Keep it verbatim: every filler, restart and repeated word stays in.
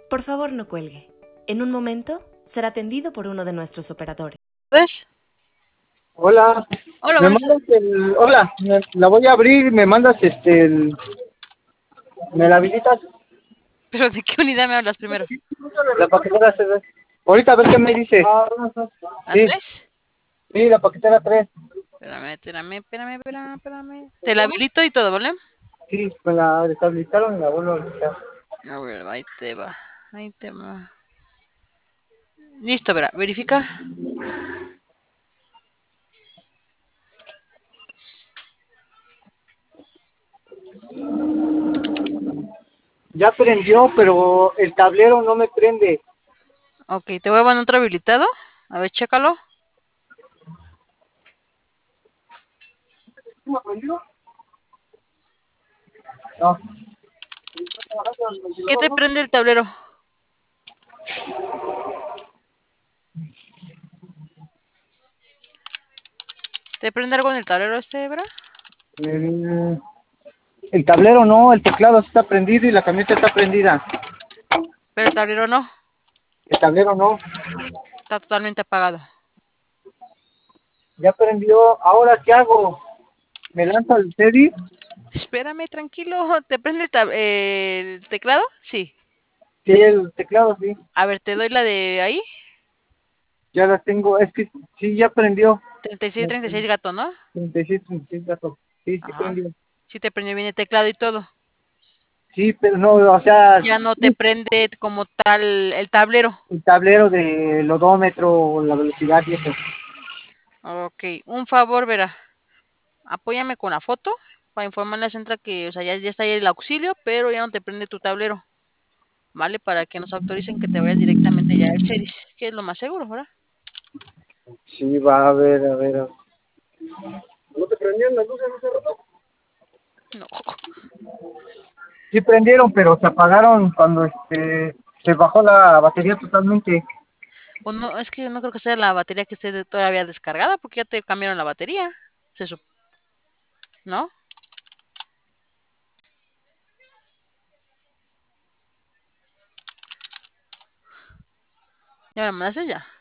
Por favor, no cuelgue. En un momento será atendido por uno de nuestros operadores. ¿Ves? Hola. Hola, Me buenas. mandas el... Hola, me- la voy a abrir, me mandas este... el- ¿Me la habilitas? ¿Pero de qué unidad me hablas primero? La paquetera se ve. Ahorita a ver qué me dice. ¿A Sí, tres? sí, la paquetera tres. Espérame, espérame, espérame, espérame, espérame. Te la habilito y todo, ¿vale? Sí, me la deshabilitaron y la vuelvo a habilitar. A ver, ahí te va. Ahí te va. Listo, verá, verifica. Ya prendió, pero el tablero no me prende. Ok, te voy a mandar otro habilitado. A ver, chécalo. ¿Sí me prendió? No. ¿Qué te prende el tablero? ¿Te prende algo en el tablero este, verá? El, el tablero no, el teclado sí está prendido y la camioneta está prendida. Pero el tablero no. El tablero no. Está totalmente apagado. Ya prendió. ¿Ahora qué hago? ¿Me lanzo al Teddy? Espérame, tranquilo. ¿Te prende el, tab- eh, el teclado? Sí. Sí, el teclado sí. A ver, te doy la de ahí. Ya la tengo. Es que sí, ya prendió. treinta y seis, treinta y seis gato, ¿no? treinta y seis, treinta y seis gato. Sí, sí Ajá. prendió. Sí te prendió bien el teclado y todo. Sí, pero no, o sea, Ya no te sí, prende como tal el tablero. el tablero del odómetro, la velocidad y eso. Ok, un favor, verá. Apóyame con la foto para informarle a Centra que, o sea, ya, ya está ahí el auxilio, pero ya no te prende tu tablero, ¿vale? Para que nos autoricen que te vayas directamente ya al Ceris, que es lo más seguro, ¿verdad? Sí, va a ver, a ver. a ver. ¿No te prendían las luces hace rato? No. Sí prendieron, pero se apagaron cuando este se bajó la batería totalmente. O no, es que no creo que sea la batería que esté de- todavía descargada, porque ya te cambiaron la batería. Se sup- ¿No? Ya me mandaste ya.